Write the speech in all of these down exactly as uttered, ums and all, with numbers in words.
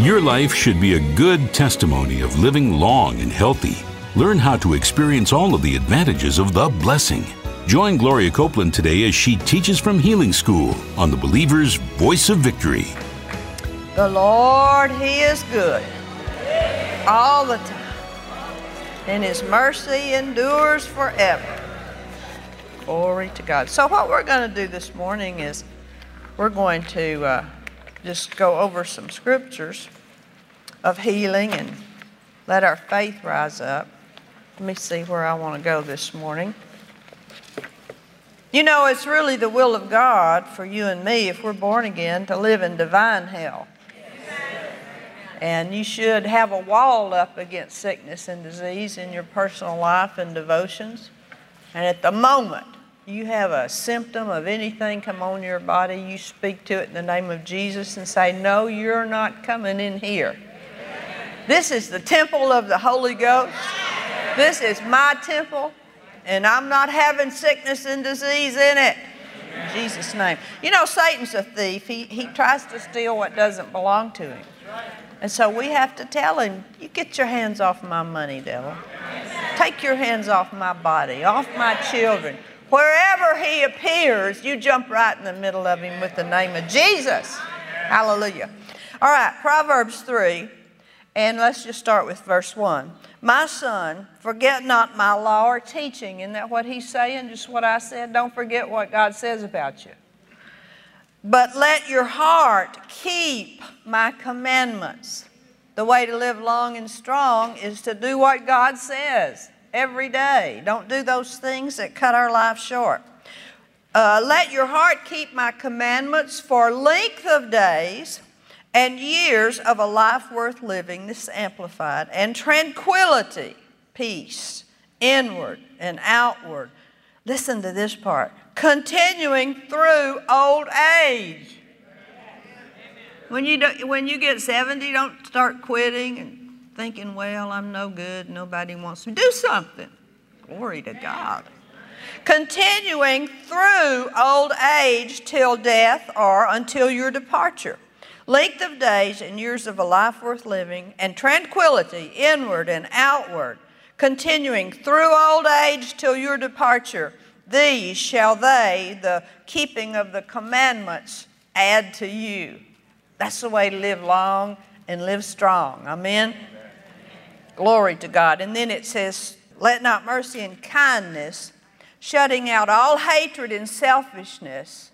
Your life should be a good testimony of living long and healthy. Learn how to experience all of the advantages of the blessing. Join Gloria Copeland today as she teaches from Healing School on the Believer's Voice of Victory. The Lord, He is good all the time, and His mercy endures forever. Glory to God. So what we're going to do this morning is we're going to uh, just go over some scriptures of healing and let our faith rise up. Let me see where I want to go this morning. You know, it's really the will of God for you and me, if we're born again, to live in divine health. And you should have a wall up against sickness and disease in your personal life and devotions. And at the moment you have a symptom of anything come on your body, you speak to it in the name of Jesus and say, no, you're not coming in here. This is the temple of the Holy Ghost. This is my temple, and I'm not having sickness and disease in it. In Jesus' name. You know, Satan's a thief. He, he tries to steal what doesn't belong to him. And so we have to tell him, you get your hands off my money, devil. Take your hands off my body, off my children. Wherever he appears, you jump right in the middle of him with the name of Jesus. Hallelujah. All right, Proverbs three, and let's just start with verse one. My son, forget not my law or teaching. Isn't that what he's saying? Just what I said? Don't forget what God says about you. But let your heart keep my commandments. The way to live long and strong is to do what God says every day. Don't do those things that cut our life short. Uh, let your heart keep my commandments, for length of days and years of a life worth living, this is amplified, and tranquility, peace, inward and outward. Listen to this part. Continuing through old age. When you, do, when you get seventy, don't start quitting and thinking, well, I'm no good, nobody wants me. Do something. Glory to God. Continuing through old age till death or until your departure. Length of days and years of a life worth living, and tranquility, inward and outward. Continuing through old age till your departure. These shall they, the keeping of the commandments, add to you. That's the way to live long and live strong. Amen? Glory to God. And then it says, let not mercy and kindness, shutting out all hatred and selfishness.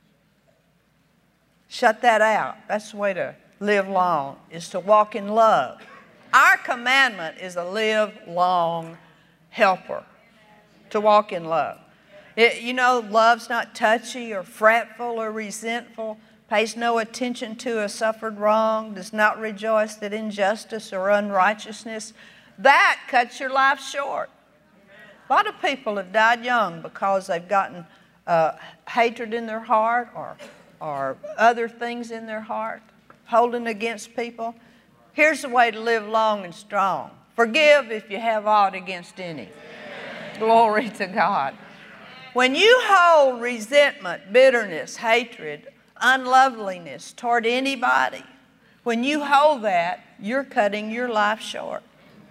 Shut that out. That's the way to live long, is to walk in love. Our commandment is a live long helper, to walk in love. It, you know, love's not touchy or fretful or resentful, pays no attention to a suffered wrong, does not rejoice at injustice or unrighteousness. That cuts your life short. A lot of people have died young because they've gotten uh, hatred in their heart or, or other things in their heart, holding against people. Here's the way to live long and strong. Forgive if you have aught against any. Glory to God. When you hold resentment, bitterness, hatred, unloveliness toward anybody, when you hold that, you're cutting your life short.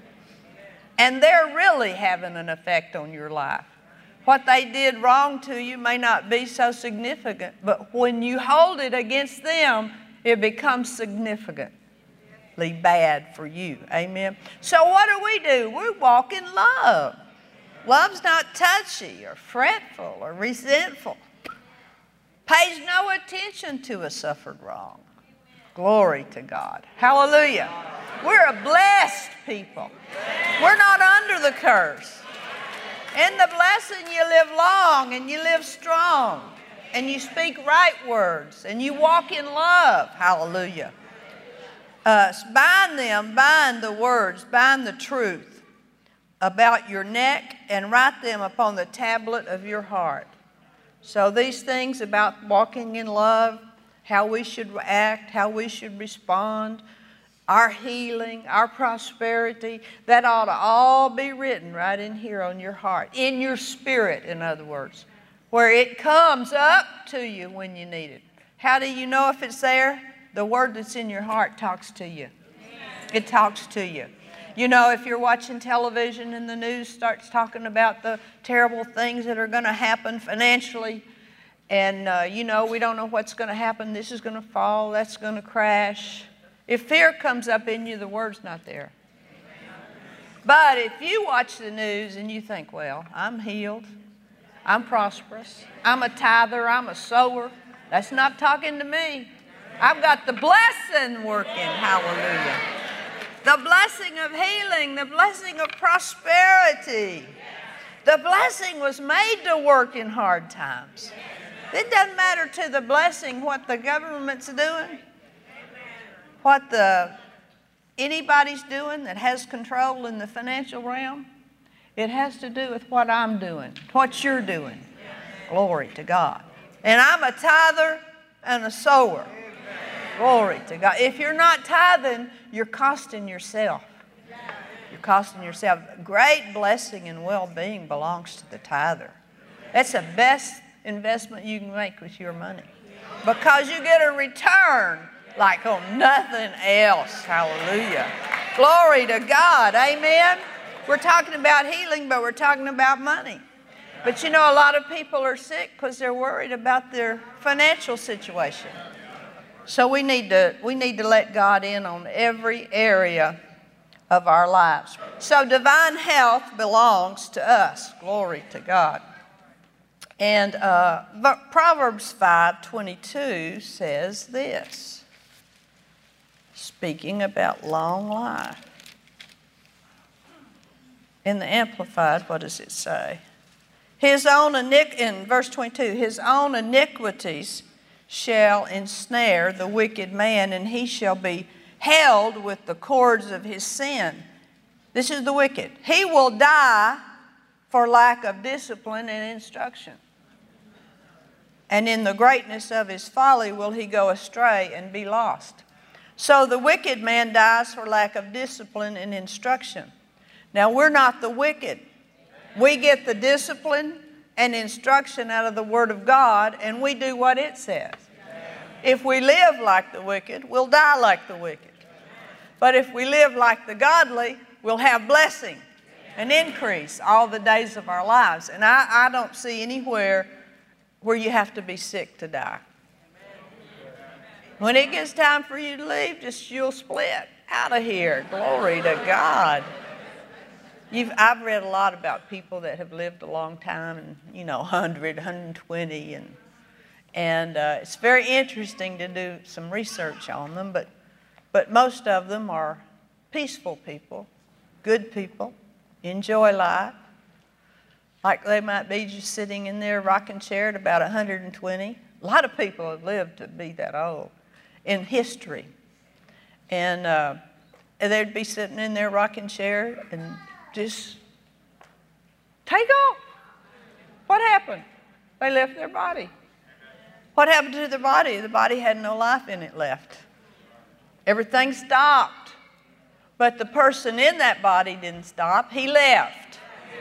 And they're really having an effect on your life. What they did wrong to you may not be so significant, but when you hold it against them, it becomes significantly bad for you. Amen? So what do we do? We walk in love. Love's not touchy or fretful or resentful. Pays no attention to a suffered wrong. Glory to God. Hallelujah. We're a blessed people. We're not under the curse. In the blessing you live long and you live strong and you speak right words and you walk in love. Hallelujah. Uh, bind them, bind the words, bind the truth about your neck and write them upon the tablet of your heart. So these things about walking in love, how we should act, how we should respond, our healing, our prosperity, that ought to all be written right in here on your heart, in your spirit, in other words, where it comes up to you when you need it. How do you know if it's there? the word that's in your heart talks to you. It talks to you. You know, if you're watching television and the news starts talking about the terrible things that are going to happen financially, and, uh, you know, we don't know what's going to happen. This is going to fall. That's going to crash. If fear comes up in you, the word's not there. But if you watch the news and you think, well, I'm healed, I'm prosperous, I'm a tither, I'm a sower, that's not talking to me. I've got the blessing working. Hallelujah. The blessing of healing, the blessing of prosperity. The blessing was made to work in hard times. It doesn't matter to the blessing what the government's doing, what the anybody's doing that has control in the financial realm. It has to do with what I'm doing, what you're doing. Glory to God. And I'm a tither and a sower. Glory to God. If you're not tithing, you're costing yourself. You're costing yourself. Great blessing and well-being belongs to the tither. That's the best investment you can make with your money, because you get a return like on nothing else. Hallelujah. Glory to God. Amen. We're talking about healing, but we're talking about money. But you know, a lot of people are sick because they're worried about their financial situation. So we need to we need to let God in on every area of our lives. So divine health belongs to us. Glory to God. And uh, Proverbs five twenty-two says this, speaking about long life. In the Amplified, what does it say? His own iniqu- in verse twenty-two, his own iniquities shall ensnare the wicked man, and he shall be held with the cords of his sin. This is the wicked. He will die for lack of discipline and instruction. And in the greatness of his folly will he go astray and be lost. So the wicked man dies for lack of discipline and instruction. Now, we're not the wicked. We get the discipline and instruction out of the Word of God, and we do what it says. If we live like the wicked, we'll die like the wicked. But if we live like the godly, we'll have blessing and increase all the days of our lives. And I, I don't see anywhere where you have to be sick to die. When it gets time for you to leave, just you'll split out of here. Glory to God. You've, I've read a lot about people that have lived a long time, and you know, one hundred, one hundred twenty, and and uh, it's very interesting to do some research on them. But but most of them are peaceful people, good people, enjoy life. Like they might be just sitting in their rocking chair at about one hundred twenty. A lot of people have lived to be that old in history, and uh, they'd be sitting in their rocking chair and just take off. What happened? They left their body. What happened to the body? The body had no life in it left. Everything stopped. But the person in that body didn't stop. He left.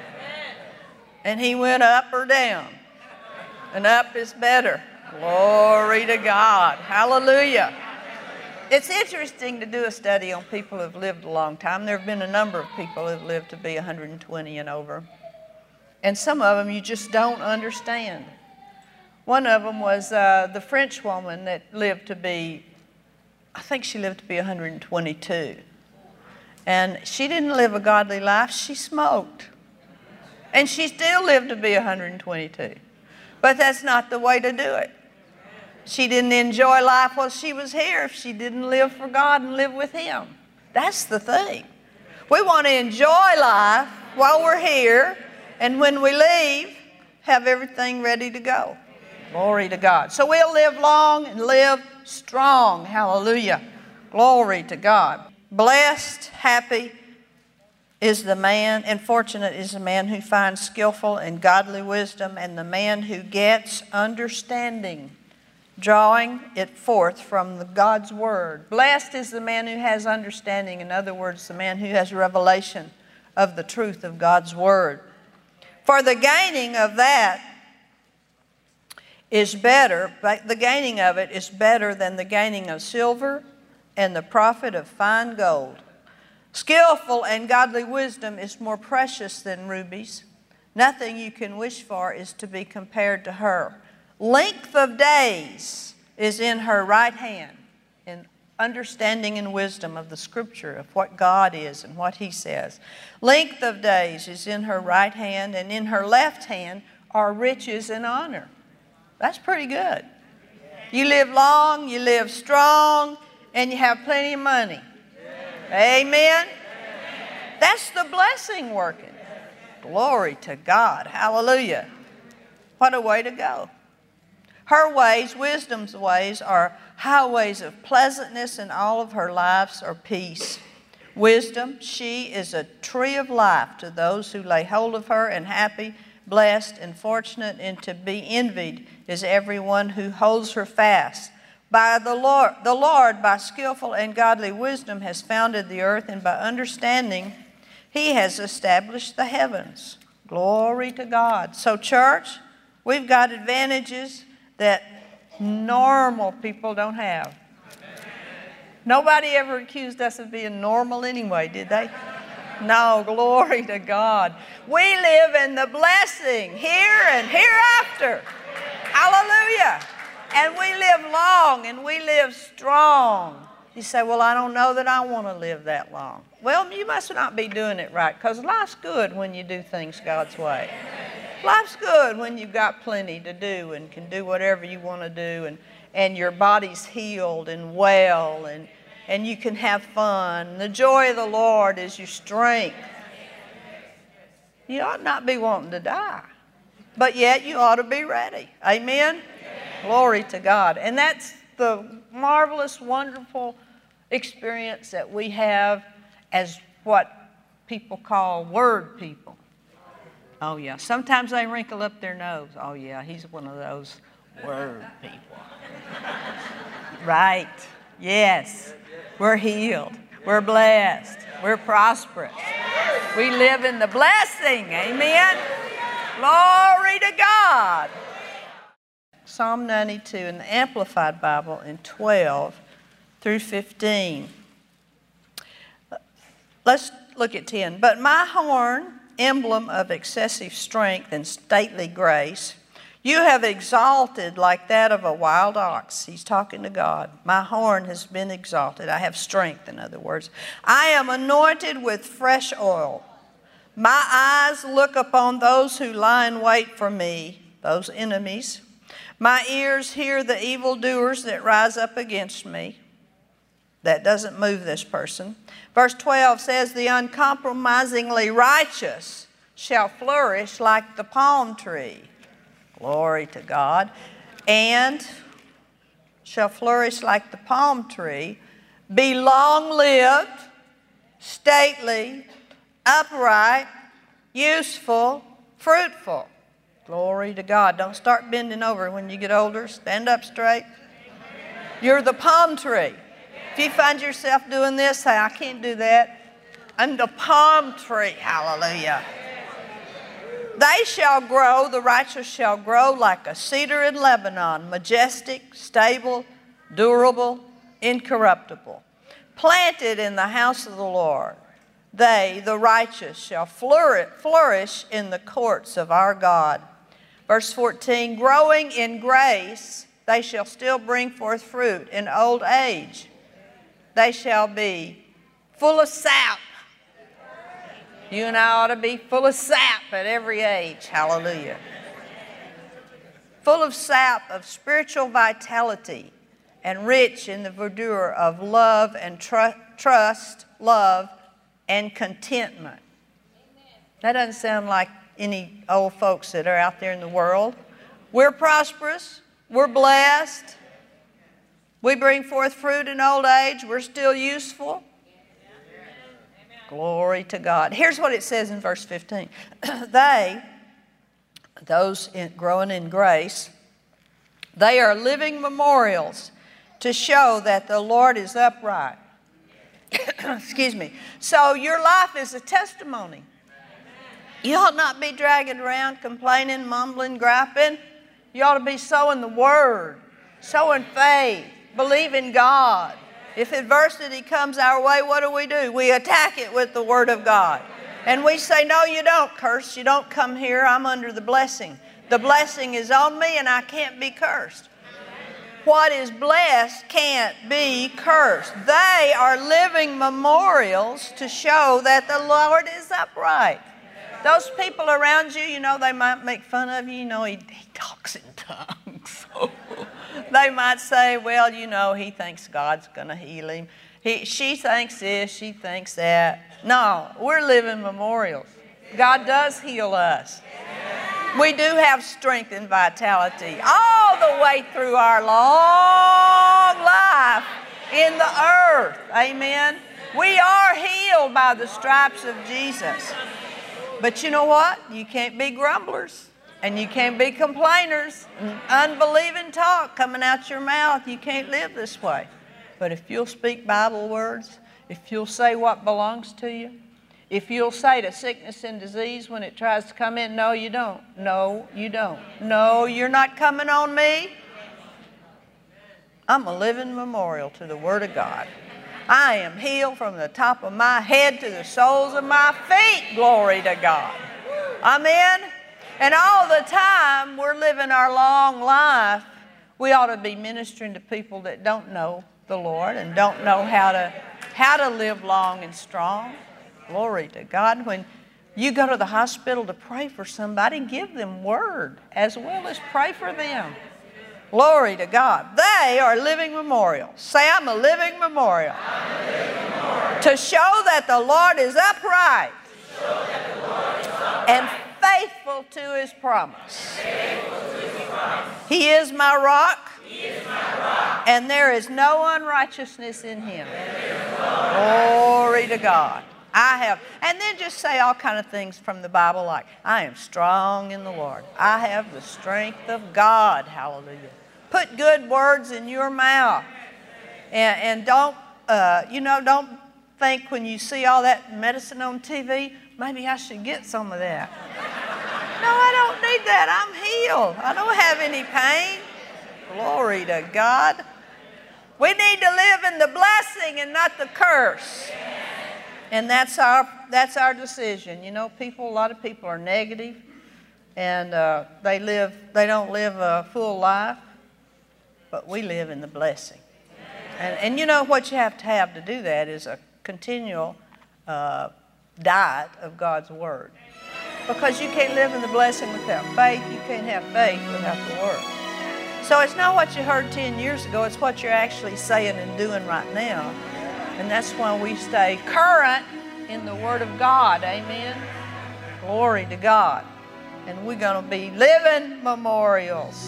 And he went up or down. And up is better. Glory to God. Hallelujah. It's interesting to do a study on people who have lived a long time. There have been a number of people who have lived to be one hundred twenty and over. And some of them you just don't understand. One of them was uh, the French woman that lived to be, I think she lived to be one hundred twenty-two. And she didn't live a godly life. She smoked. And she still lived to be one hundred twenty-two. But that's not the way to do it. She didn't enjoy life while she was here if she didn't live for God and live with Him. That's the thing. We want to enjoy life while we're here, and when we leave, have everything ready to go. Glory to God. So we'll live long and live strong. Hallelujah. Glory to God. Blessed, happy is the man, and fortunate is the man who finds skillful and godly wisdom, and the man who gets understanding, drawing it forth from the God's Word. Blessed is the man who has understanding. In other words, the man who has revelation of the truth of God's Word. For the gaining of that is better, but the gaining of it is better than the gaining of silver and the profit of fine gold. Skillful and godly wisdom is more precious than rubies. Nothing you can wish for is to be compared to her. Length of days is in her right hand, in understanding and wisdom of the Scripture, of what God is and what He says. Length of days is in her right hand, and in her left hand are riches and honor. That's pretty good. You live long, you live strong, and you have plenty of money. Amen? That's the blessing working. Glory to God. Hallelujah. What a way to go. Her ways, wisdom's ways, are highways of pleasantness, and all of her lives are peace. Wisdom, she is a tree of life to those who lay hold of her, and happy, blessed, and fortunate, and to be envied is everyone who holds her fast. By the Lord, the Lord, by skillful and godly wisdom, has founded the earth, and by understanding, He has established the heavens. Glory to God. So, church, we've got advantages that normal people don't have. Nobody ever accused us of being normal anyway, did they? No, glory to God. We live in the blessing here and hereafter. Hallelujah. And we live long and we live strong. You say, well, I don't know that I want to live that long. Well, you must not be doing it right, because life's good when you do things God's way. Life's good when you've got plenty to do and can do whatever you want to do, and, and your body's healed and well, and, and you can have fun. The joy of the Lord is your strength. You ought not be wanting to die, but yet you ought to be ready. Amen? Glory to God. And that's the marvelous, wonderful experience that we have as what people call word people. Oh, yeah. Sometimes they wrinkle up their nose. Oh, yeah, he's one of those word people. Right. Yes. We're healed. We're blessed. We're prosperous. We live in the blessing. Amen. Glory to God. Psalm ninety-two in the Amplified Bible in twelve through fifteen. Let's look at ten. But my horn, emblem of excessive strength and stately grace, you have exalted like that of a wild ox. He's talking to God. My horn has been exalted. I have strength, in other words. I am anointed with fresh oil. My eyes look upon those who lie in wait for me, those enemies. My ears hear the evildoers that rise up against me. That doesn't move this person. Verse twelve says, the uncompromisingly righteous shall flourish like the palm tree. Glory to God. And shall flourish like the palm tree, be long-lived, stately, upright, useful, fruitful. Glory to God. Don't start bending over when you get older. Stand up straight. You're the palm tree. If you find yourself doing this, say, I can't do that. I'm the palm tree. Hallelujah. They shall grow, the righteous shall grow like a cedar in Lebanon, majestic, stable, durable, incorruptible. Planted in the house of the Lord, they, the righteous, shall flourish in the courts of our God. Verse fourteen, growing in grace, they shall still bring forth fruit in old age. They shall be full of sap. You and I ought to be full of sap at every age. Hallelujah. Full of sap of spiritual vitality and rich in the verdure of love and tr- trust, love, and contentment. That doesn't sound like any old folks that are out there in the world. We're prosperous. We're blessed. We bring forth fruit in old age. We're still useful. Glory to God. Here's what it says in verse fifteen. They, those in, growing in grace, they are living memorials to show that the Lord is upright. Excuse me. So your life is a testimony. You ought not be dragging around complaining, mumbling, griping. You ought to be sowing the Word, sowing faith, believing God. If adversity comes our way, what do we do? We attack it with the Word of God. And we say, no, you don't curse. You don't come here. I'm under the blessing. The blessing is on me and I can't be cursed. What is blessed can't be cursed. They are living memorials to show that the Lord is upright. Those people around you, you know, they might make fun of you. You know, he, he talks in tongues. So they might say, well, you know, he thinks God's going to heal him. He, she thinks this, she thinks that. No, we're living memorials. God does heal us. We do have strength and vitality all the way through our long life in the earth. Amen. We are healed by the stripes of Jesus. But you know what? You can't be grumblers and you can't be complainers and unbelieving talk coming out your mouth. You can't live this way. But if you'll speak Bible words, if you'll say what belongs to you, if you'll say to sickness and disease when it tries to come in, no, you don't. No, you don't. No, you're not coming on me. I'm a living memorial to the Word of God. I am healed from the top of my head to the soles of my feet. Glory to God. Amen. And all the time we're living our long life, we ought to be ministering to people that don't know the Lord and don't know how to, how to live long and strong. Glory to God. When you go to the hospital to pray for somebody, give them word as well as pray for them. Glory to God. They are living memorials. Say, I'm a living memorial. I'm a living memorial. To show that the Lord is upright, to show that the Lord is upright. And faithful to His promise. Faithful to His promise. He is my rock. He is my rock. And there is no unrighteousness in Him. No Glory to God. I have, and then just say all kind of things from the Bible like, I am strong in the Lord. I have the strength of God. Hallelujah. Put good words in your mouth. And, and don't, uh, you know, don't think when you see all that medicine on T V, maybe I should get some of that. No, I don't need that. I'm healed. I don't have any pain. Glory to God. We need to live in the blessing and not the curse. And that's our that's our decision. You know, people, a lot of people are negative, and uh, they live they don't live a full life, but we live in the blessing. And and you know what you have to have to do that is a continual uh, diet of God's Word, because you can't live in the blessing without faith. You can't have faith without the Word. So it's not what you heard ten years ago. It's what you're actually saying and doing right now. And that's why we stay current in the Word of God. Amen. Glory to God. And we're going to be living memorials.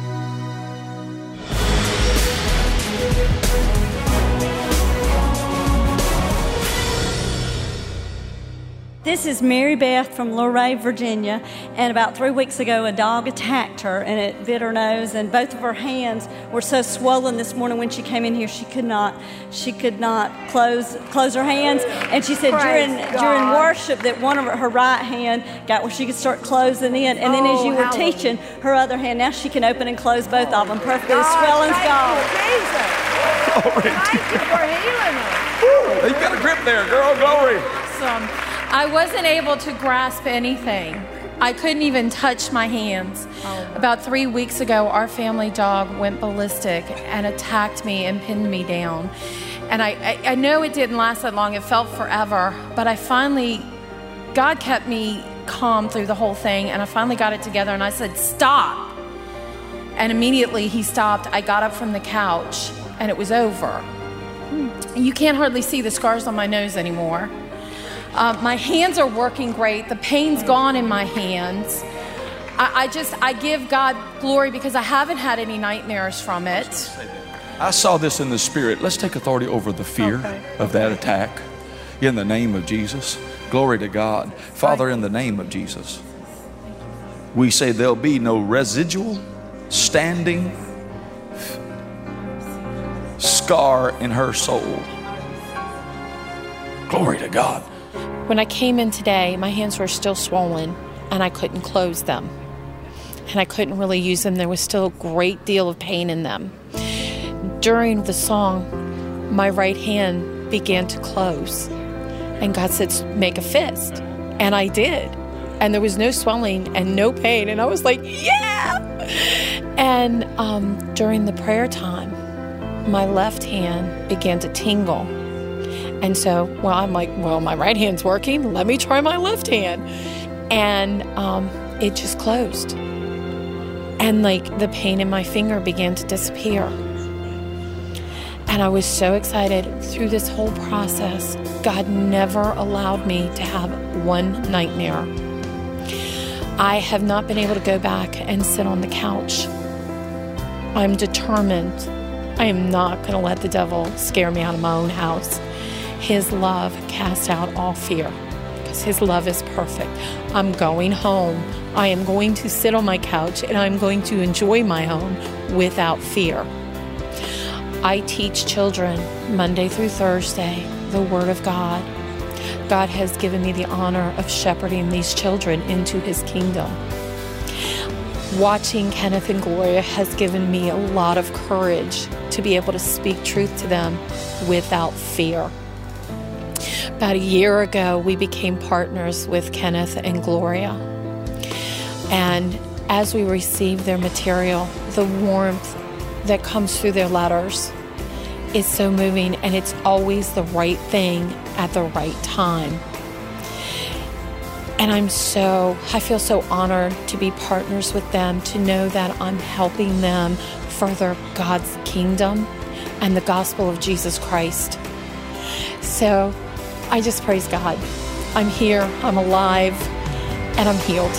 This is Mary Beth from Luray, Virginia, and about three weeks ago a dog attacked her and it bit her nose, and both of her hands were so swollen this morning when she came in here she could not she could not close close her hands, and she said during during worship that one of her, her right hand got where she could start closing in, and then as you were teaching, her other hand, now she can open and close both of them perfectly. The swelling's gone. Glory. Thank you for healing her. You got a grip there, girl. Glory. Awesome. I wasn't able to grasp anything. I couldn't even touch my hands. Oh. About three weeks ago, our family dog went ballistic and attacked me and pinned me down. And I, I, I know it didn't last that long. It felt forever. But I finally, God kept me calm through the whole thing. And I finally got it together and I said, stop. And immediately he stopped. I got up from the couch and it was over. You can't hardly see the scars on my nose anymore. Uh, my hands are working great. The pain's gone in my hands. I, I just, I give God glory because I haven't had any nightmares from it. I saw this in the spirit. Let's take authority over the fear okay. of that attack in the name of Jesus. Glory to God. Father, in the name of Jesus, we say there'll be no residual, standing scar in her soul. Glory to God. When I came in today, my hands were still swollen and I couldn't close them. and I couldn't really use them. There was still a great deal of pain in them. During the song, my right hand began to close, and God said, make a fist. And I did. And there was no swelling and no pain. And I was like, yeah! And um, during the prayer time, my left hand began to tingle. And so, well, I'm like, well, my right hand's working. Let me try my left hand. And um, it just closed. And like the pain in my finger began to disappear. And I was so excited through this whole process. God never allowed me to have one nightmare. I have not been able to go back and sit on the couch. I'm determined. I am not going to let the devil scare me out of my own house. His love casts out all fear because his love is perfect. I'm going home. I am going to sit on my couch and I'm going to enjoy my home without fear. I teach children Monday through Thursday the Word of God. God has given me the honor of shepherding these children into his kingdom. Watching Kenneth and Gloria has given me a lot of courage to be able to speak truth to them without fear. About a year ago, we became partners with Kenneth and Gloria. And as we received their material, the warmth that comes through their letters is so moving, and it's always the right thing at the right time. And I'm so, I feel so honored to be partners with them, to know that I'm helping them further God's kingdom and the gospel of Jesus Christ. So I just praise God. I'm here, I'm alive, and I'm healed.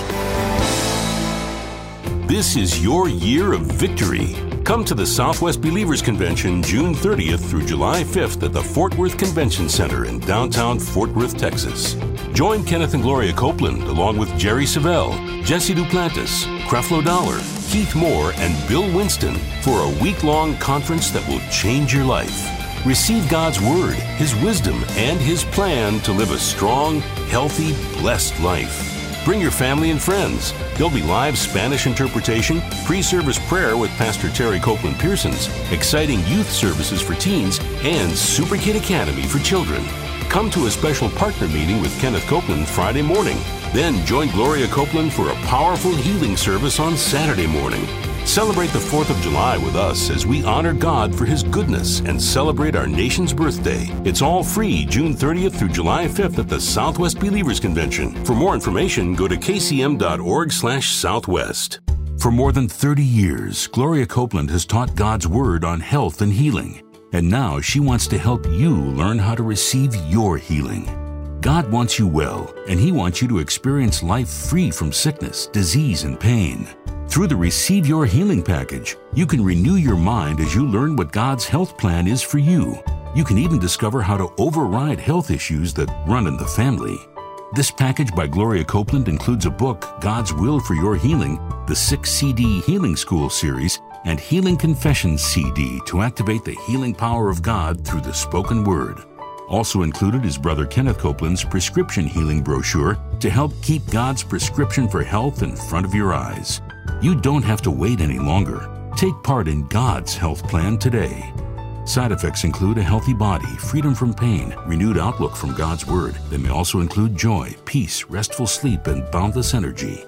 This is your year of victory. Come to the Southwest Believers Convention June thirtieth through July fifth at the Fort Worth Convention Center in downtown Fort Worth, Texas. Join Kenneth and Gloria Copeland along with Jerry Savelle, Jesse Duplantis, Creflo Dollar, Keith Moore, and Bill Winston for a week-long conference that will change your life. Receive God's Word, His wisdom, and His plan to live a strong, healthy, blessed life. Bring your family and friends. There'll be live Spanish interpretation, pre-service prayer with Pastor Terry Copeland Pearsons, exciting youth services for teens, and Super Kid Academy for children. Come to a special partner meeting with Kenneth Copeland Friday morning. Then join Gloria Copeland for a powerful healing service on Saturday morning. Celebrate the fourth of July with us as we honor God for His goodness and celebrate our nation's birthday. It's all free June thirtieth through July fifth at the Southwest Believers Convention. For more information, go to k c m dot org slash southwest. For more than thirty years, Gloria Copeland has taught God's Word on health and healing. And now she wants to help you learn how to receive your healing. God wants you well, and He wants you to experience life free from sickness, disease, and pain. Through the Receive Your Healing package, you can renew your mind as you learn what God's health plan is for you. You can even discover how to override health issues that run in the family. This package by Gloria Copeland includes a book, God's Will for Your Healing, the six C D Healing School series, and Healing Confessions C D to activate the healing power of God through the spoken word. Also included is Brother Kenneth Copeland's prescription healing brochure to help keep God's prescription for health in front of your eyes. You don't have to wait any longer. Take part in God's health plan today. Side effects include a healthy body, freedom from pain, renewed outlook from God's Word. They may also include joy, peace, restful sleep, and boundless energy.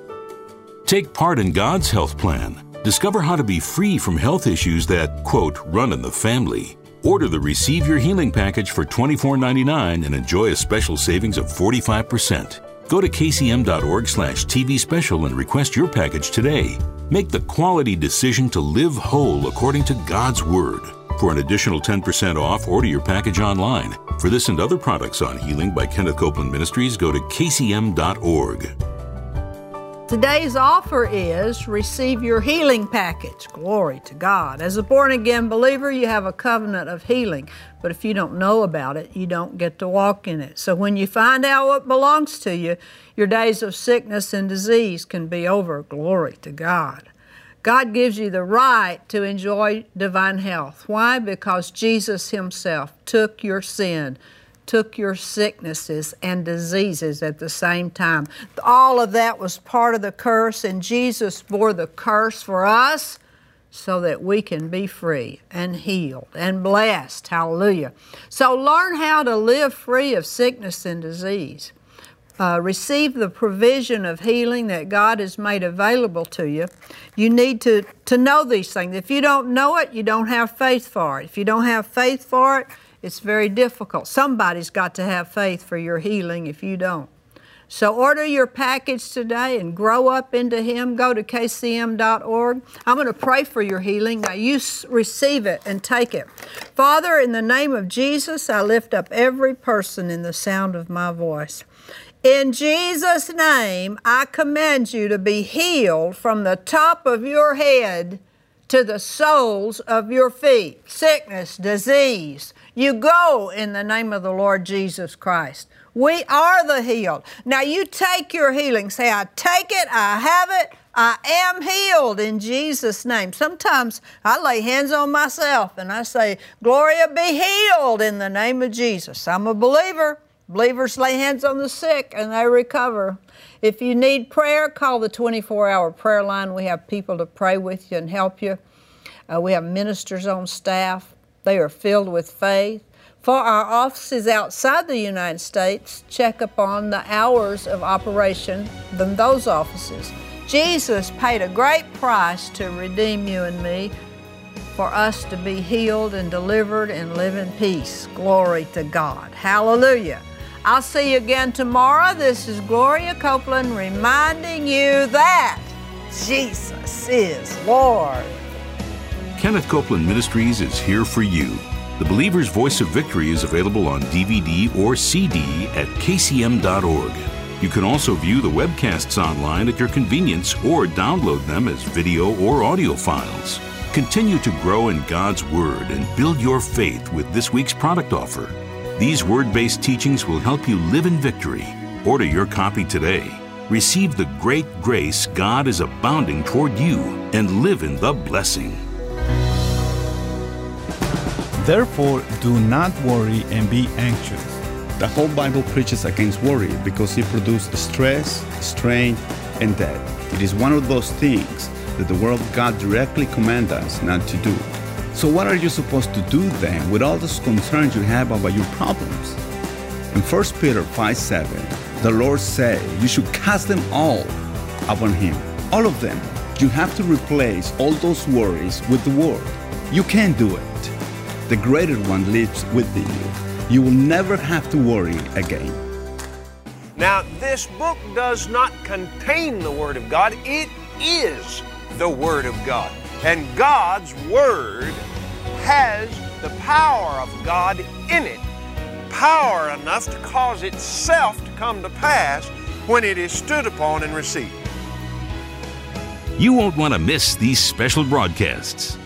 Take part in God's health plan. Discover how to be free from health issues that, quote, run in the family. Order the Receive Your Healing package for twenty-four ninety-nine and enjoy a special savings of forty-five percent. Go to k c m dot org slash t v special and request your package today. Make the quality decision to live whole according to God's Word. For an additional ten percent off, order your package online. For this and other products on healing by Kenneth Copeland Ministries, go to k c m dot org. Today's offer is Receive Your Healing package. Glory to God. As a born-again believer, you have a covenant of healing. But if you don't know about it, you don't get to walk in it. So when you find out what belongs to you, your days of sickness and disease can be over. Glory to God. God gives you the right to enjoy divine health. Why? Because Jesus Himself took your sin took your sicknesses and diseases at the same time. All of that was part of the curse, and Jesus bore the curse for us so that we can be free and healed and blessed. Hallelujah. So learn how to live free of sickness and disease. Uh, receive the provision of healing that God has made available to you. You need to, to know these things. If you don't know it, you don't have faith for it. If you don't have faith for it, it's very difficult. Somebody's got to have faith for your healing if you don't. So order your package today and grow up into Him. Go to K C M dot org. I'm going to pray for your healing. Now you receive it and take it. Father, in the name of Jesus, I lift up every person in the sound of my voice. In Jesus' name, I command you to be healed from the top of your head to the soles of your feet. Sickness, disease, you go in the name of the Lord Jesus Christ. We are the healed. Now you take your healing. Say, I take it, I have it, I am healed in Jesus' name. Sometimes I lay hands on myself and I say, Gloria, be healed in the name of Jesus. I'm a believer. Believers lay hands on the sick and they recover. If you need prayer, call the twenty-four hour prayer line. We have people to pray with you and help you. Uh, we have ministers on staff. They are filled with faith. For our offices outside the United States, check upon the hours of operation than those offices. Jesus paid a great price to redeem you and me, for us to be healed and delivered and live in peace. Glory to God. Hallelujah. I'll see you again tomorrow. This is Gloria Copeland reminding you that Jesus is Lord. Kenneth Copeland Ministries is here for you. The Believer's Voice of Victory is available on D V D or C D at K C M dot org. You can also view the webcasts online at your convenience or download them as video or audio files. Continue to grow in God's Word and build your faith with this week's product offer. These Word-based teachings will help you live in victory. Order your copy today. Receive the great grace God is abounding toward you and live in the blessing. Therefore, do not worry and be anxious. The whole Bible preaches against worry because it produces stress, strain, and death. It is one of those things that the Word of God directly commands us not to do. So what are you supposed to do then with all those concerns you have about your problems? In First Peter five seven, the Lord said you should cast them all upon Him. All of them. You have to replace all those worries with the Word. You can do it. The greater one lives within you. You will never have to worry again. Now, this book does not contain the Word of God. It is the Word of God. And God's Word has the power of God in it. Power enough to cause itself to come to pass when it is stood upon and received. You won't want to miss these special broadcasts.